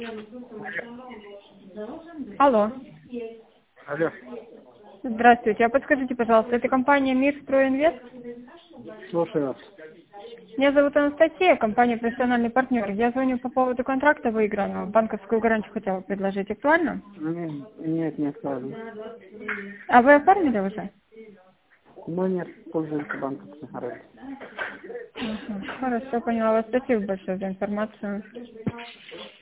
Алло. Алло, Здравствуйте. А подскажите, пожалуйста, это компания «Мирстройинвест»? слушаю вас. Меня зовут Анастасия, компания «Профессиональный партнер». Я звоню по поводу контракта выигранного. Банковскую гарантию хотела предложить. Актуально? Нет, не актуально. А вы оформили уже? Мы не пользуемся банковской гарантией. Хорошо, поняла вас. Спасибо большое за информацию.